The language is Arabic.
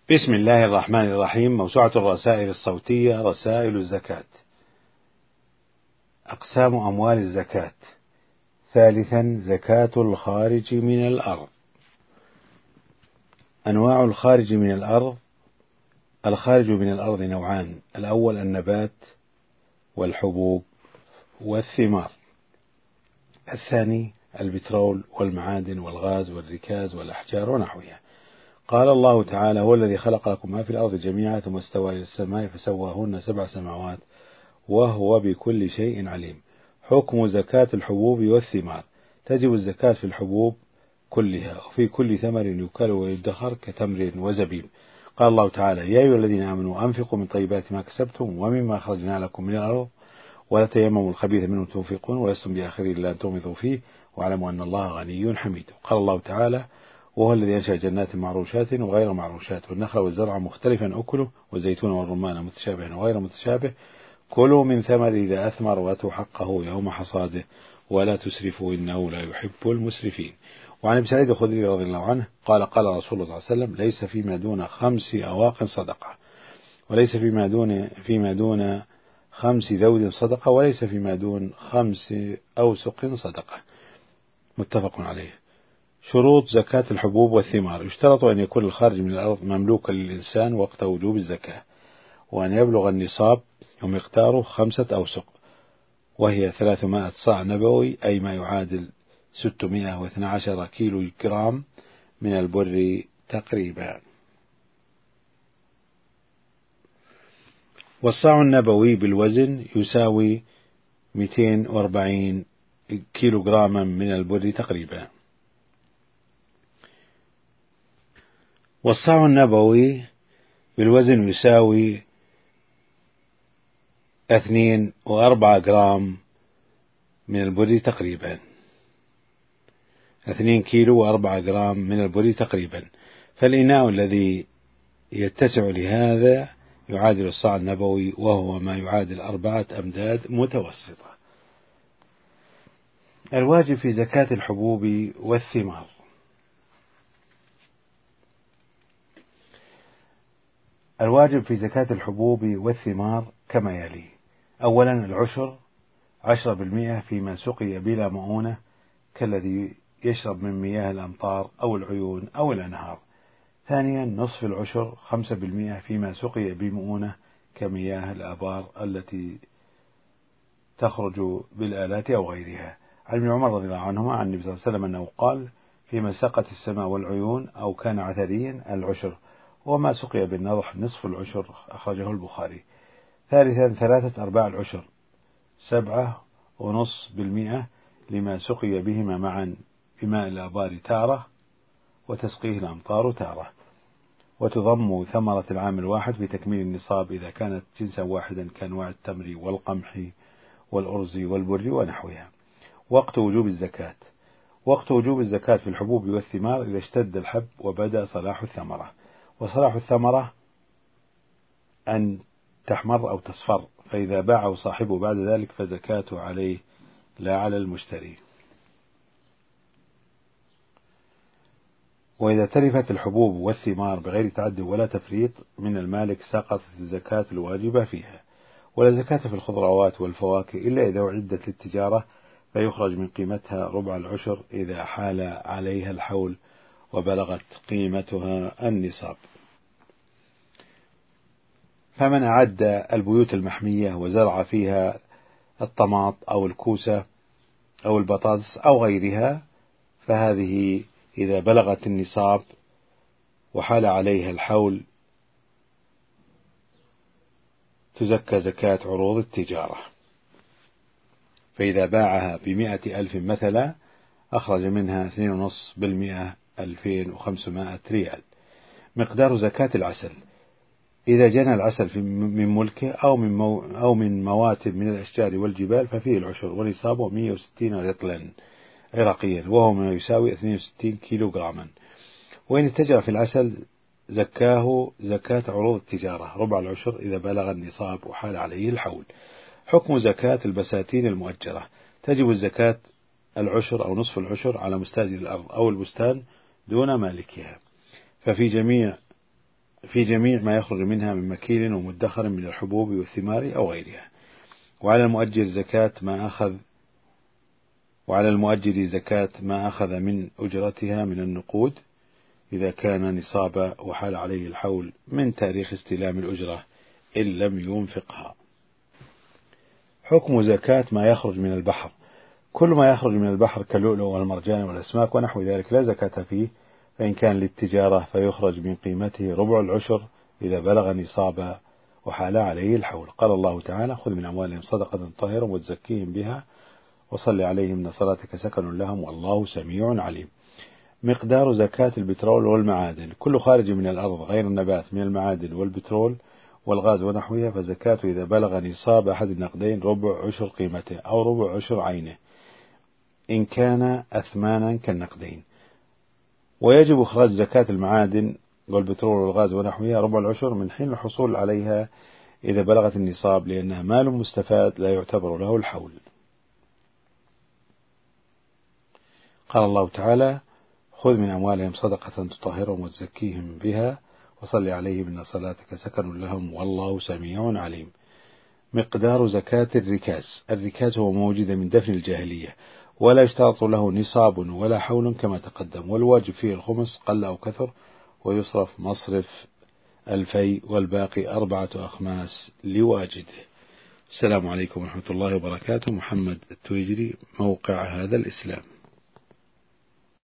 بسم الله الرحمن الرحيم. موسوعة الرسائل الصوتية رسائل الزكاة. أقسام أموال الزكاة. ثالثا زكاة الخارج من الأرض. أنواع الخارج من الأرض. الخارج من الأرض نوعان: الأول النبات والحبوب والثمار، الثاني البترول والمعادن والغاز والركاز والأحجار ونحوها. قال الله تعالى: هو الذي خلق لكم ما في الأرض جميعا ثم استوى إلى السماء فسواهن 7 سماوات وهو بكل شيء عليم. حكم زكاة الحبوب والثمار: تجب الزكاة في الحبوب كلها وفي كل ثمر يؤكل ويدخر كتمر وزبيب. قال الله تعالى: يا أيها الذين آمنوا أنفقوا من طيبات ما كسبتم ومما أخرجنا لكم من الأرض ولا تيمموا الخبيث منه تنفقون ولستم بآخرين إلا أن تغمضوا فيه واعلموا أن الله غني حميد. قال الله تعالى: وهو الذي أنشأ جنات معروشات وغير معروشات والنخل والزرع مختلفا أكله والزيتون والرمان متشابها وغير متشابه كلوا من ثمر إذا أثمر وآتوا حقه يوم حصاده ولا تسرفوا إنه لا يحب المسرفين. وعن ابي سعيد الخدري رضي الله عنه قال: قال رسول الله صلى الله عليه وسلم: ليس فيما دون 5 أواق صدقة، وليس فيما دون 5 ذود صدقة، وليس فيما دون 5 أوسق صدقة. متفق عليه. شروط زكاة الحبوب والثمار: يشترط أن يكون الخارج من الأرض مملوكا للإنسان وقت وجوب الزكاة، وأن يبلغ النصاب ومقداره 5 أوسق، وهي 300 صاع نبوي، أي ما يعادل 612 كيلو جرام من البر تقريبا. والصاع النبوي بالوزن يساوي 240 كيلو جراما من البر تقريبا. والصاع النبوي بالوزن يساوي 2.4 جرام من البر تقريبا، 2 كيلو و4 جرام من البر تقريبا. فالإناء الذي يتسع لهذا يعادل الصاع النبوي، وهو ما يعادل 4 أمداد متوسطة. الواجب في زكاة الحبوب والثمار: الواجب في زكاة الحبوب والثمار كما يلي: أولا العشر 10% فيما سقي بلا مؤونة، كالذي يشرب من مياه الأمطار أو العيون أو الأنهار. ثانيا نصف العشر 5% فيما سقي بمؤونة، كمياه الآبار التي تخرج بالآلات أو غيرها. عن ابن عمر رضي الله عنهما عن النبي صلى الله عليه وسلم أنه قال: فيما سقت السماء والعيون أو كان عثريا العشر، وما سقي بالنضح نصف العشر. أخرجه البخاري. ثالثا 3/4 العشر 7.5% لما سقي بهما معا بماء الآبار تارة وتسقيه الأمطار تارة، وتضم ثمرة العام الواحد بتكميل النصاب إذا كانت جنسا واحدا كأنواع التمر والقمح والأرز والبر ونحوها. وقت وجوب الزكاة: وقت وجوب الزكاة في الحبوب والثمار إذا اشتد الحب وبدأ صلاح الثمرة. وصلاح الثمرة أن تحمر أو تصفر، فإذا باعه صاحبه بعد ذلك فزكاته عليه لا على المشتري. وإذا تلفت الحبوب والثمار بغير تعد ولا تفريط من المالك سقطت الزكاة الواجبة فيها. ولا زكاة في الخضروات والفواكه إلا إذا أعدت للتجارة، فيخرج من قيمتها ربع العشر إذا حال عليها الحول وبلغت قيمتها النصاب. فمن أعد البيوت المحمية وزرع فيها الطماط أو الكوسة أو البطاطس أو غيرها، فهذه إذا بلغت النصاب وحال عليها الحول تزكى زكاة عروض التجارة. فإذا باعها ب100,000 مثلا أخرج منها 2.5%، 2500 ريال. مقدار زكاة العسل: إذا جنى العسل من ملكه أو من مواتب من الأشجار والجبال ففيه العشر، ونصابه 160 رطلا عراقيا، وهو ما يساوي 62 كيلو جراما. وإن اتجر في العسل زكاه زكاة عروض التجارة ربع العشر إذا بلغ النصاب وحال عليه الحول. حكم زكاة البساتين المؤجرة: تجب الزكاة العشر أو نصف العشر على مستأجر الأرض أو البستان دون مالكها. ففي جميع في جميع ما يخرج منها من مكيل ومدخر من الحبوب والثمار أو غيرها. وعلى المؤجر زكاة ما أخذ من أجرتها من النقود إذا كان نصابا وحال عليه الحول من تاريخ استلام الأجرة إن لم ينفقها. حكم زكاة ما يخرج من البحر: كل ما يخرج من البحر كاللؤلؤ والمرجان والأسماك ونحو ذلك لا زكاة فيه، فإن كان للتجارة فيخرج من قيمته ربع العشر إذا بلغ نصابا وحال عليه الحول. قال الله تعالى: خذ من أموالهم صدقة طاهرة وتزكيهم بها وصل عليهم إن صلاتك سكن لهم والله سميع عليم. مقدار زكاة البترول والمعادن: كل خارج من الأرض غير النبات من المعادن والبترول والغاز ونحوها فزكاته إذا بلغ نصاب أحد النقدين ربع عشر قيمته أو ربع عشر عينه إن كان أثمانا كالنقدين. ويجب إخراج زكاة المعادن والبترول والغاز ونحوها ربع العشر من حين الحصول عليها إذا بلغت النصاب، لأنها مال مستفاد لا يعتبر له الحول. قال الله تعالى: خذ من أموالهم صدقة تطهرهم وتزكيهم بها وصل عليهم إن صلاتك سكن لهم والله سميع عليم. مقدار زكاة الركاز هو موجود من دفن الجاهلية ولا يشترط له نصاب ولا حول كما تقدم، والواجب فيه الخمس قل أو كثر، ويصرف مصرف الفي والباقي 4 أخماس لواجده. السلام عليكم ورحمة الله وبركاته. محمد التويجري، موقع هذا الإسلام.